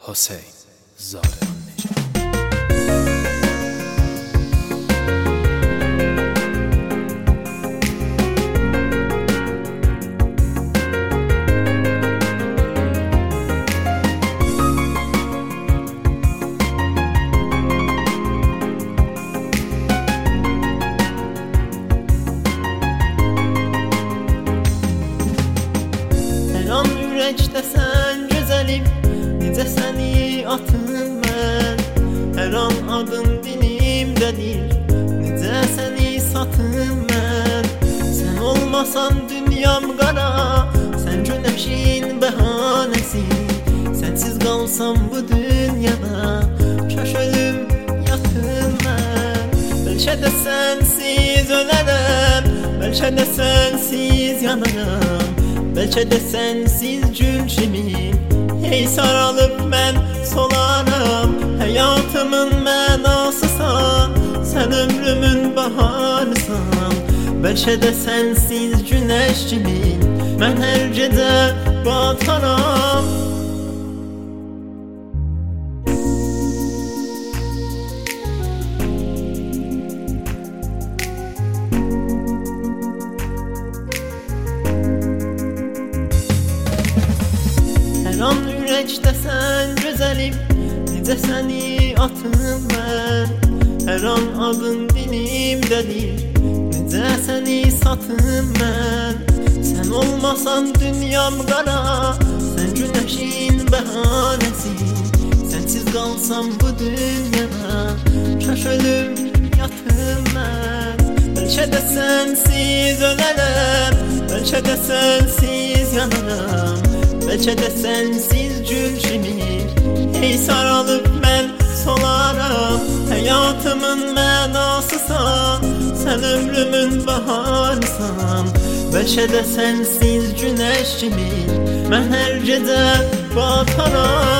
Hüseyn Zaremi. Ürəkdə sən gözəlim, necə səni atım mən. Hər an adın dilimdədir, necə səni satım mən. Sən olmasan dünyam qara, sən günəşin bəhanəsi. Sənsiz qalsam bu dünyada, kaş ölüm yatım mən. Bəlkə də sənsiz ölərəm, bəlkə də sənsiz yanaram. Bəlkə də sənsiz gül kimi hey saralıb mən solaram. Həyatımın mənasısan, sən ömrümün baharısan. Bəlkə də sənsiz günəş kimi mən hər gecə bataram. Hər an ürəkdə sən gözəlim, necə səni atım mən. Hər an adın dilimdədir, necə səni satım mən. Sən olmasan dünyam qara, sən günəşin bəhanəsi. Sənsiz qalsam bu dünyada, kaş ölüm yatım mən. Bəlkə də sənsiz ölərəm, bəlkə də sənsiz yanaram. Bəlkə də sənsiz gül kimi hey saralıb mən solaram. Həyatımın mənasısan, sən ömrümün baharısan. Bəlkə də sənsiz günəş kimi mən hər gecə bataram.